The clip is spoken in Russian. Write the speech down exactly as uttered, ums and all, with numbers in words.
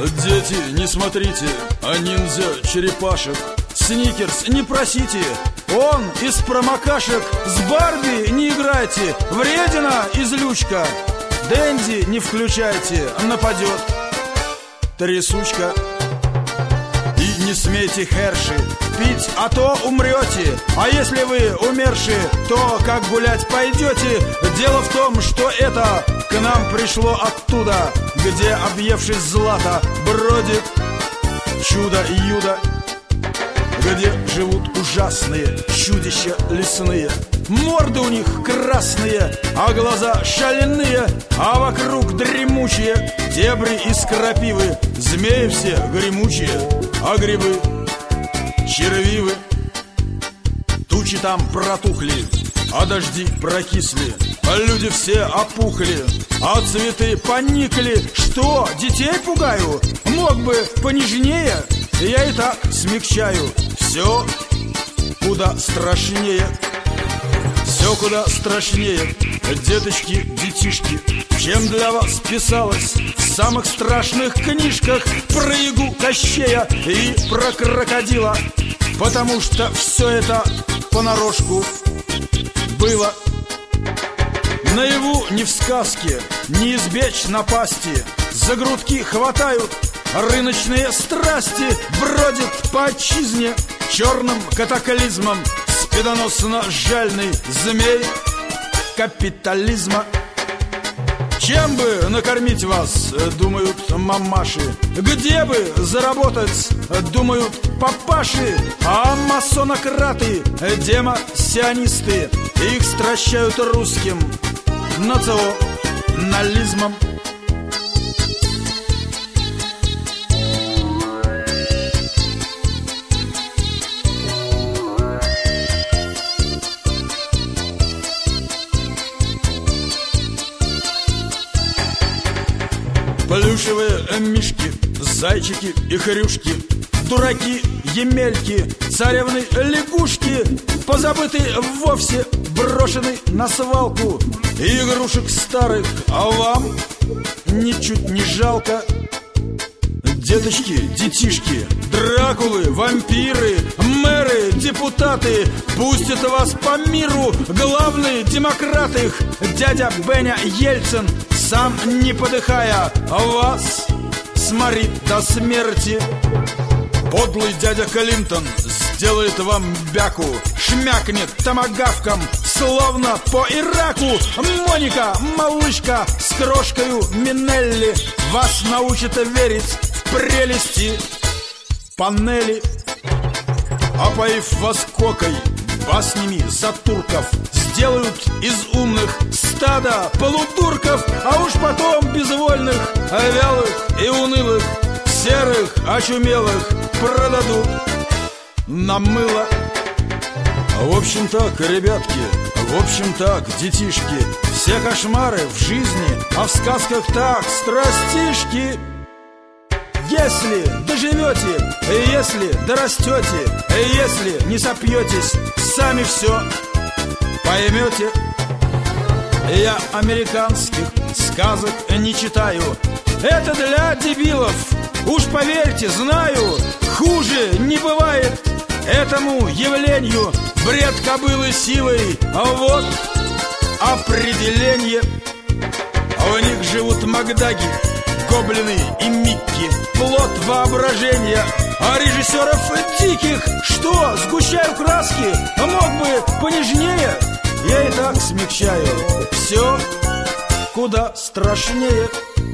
Дети, не смотрите, а ниндзя-черепашек. Сникерс, не просите, он из промокашек. С Барби не играйте, вредина и злючка. Дэнди не включайте, нападет трясучка. И не смейте Херши пить, а то умрете. А если вы умерши, то как гулять пойдете? Дело в том, что это к нам пришло оттуда, где, объевшись злата, бродит чудо-юдо, где живут ужасные чудища лесные. Морды у них красные, а глаза шаленые, а вокруг дремучие дебри из крапивы. Змеи все гремучие, а грибы червивы. Тучи там протухли, а дожди прокисли, а люди все опухли, а цветы поникли. Что, детей пугаю? Мог бы понежнее, я и так смягчаю. Все куда страшнее, все куда страшнее, деточки, детишки, чем для вас писалось в самых страшных книжках про Ягу Кощея и про крокодила. Потому что все это понарошку было. Наяву не в сказке, не избечь напасти. За грудки хватают рыночные страсти. Бродит по отчизне черным катаклизмом спидоносно-жальный змей капитализма. Чем бы накормить вас, думают мамаши? Где бы заработать, думают папаши? А масонократы, демосионисты, их стращают русским национализмом. Плюшевые мишки, зайчики и хрюшки, дураки, емельки, царевны, лягушки, позабытые вовсе, брошены на свалку. Игрушек старых, а вам ничуть не жалко. Деточки, детишки, дракулы, вампиры, мэры, депутаты, пустят вас по миру главный демократ их, дядя Беня Ельцин, сам не подыхая, вас сморит до смерти. Подлый дядя Клинтон сделает вам бяку, шмякнет томагавком, словно по Ираку. Моника, малышка с крошкою Минелли вас научит верить в прелести панели. Опоив вас кокой, баснями за турков, сделают из умных стада полудурков, а уж потом безвольных, вялых и унылых, серых, очумелых продадут на мыло. В общем так, ребятки, в общем так, детишки, все кошмары в жизни, а в сказках так, страстишки. Если доживете, если дорастете, если не сопьетесь, сами все поймете. Я американских сказок не читаю, это для дебилов, уж поверьте, знаю. Хуже не бывает этому явлению бред кобылы силой, а вот определение. В них живут Макдаги, гоблины и Микки, плод воображения, а режиссеров диких. Что, сгущаю краски, а мог бы понежнее, я и так смягчаю. Все куда страшнее.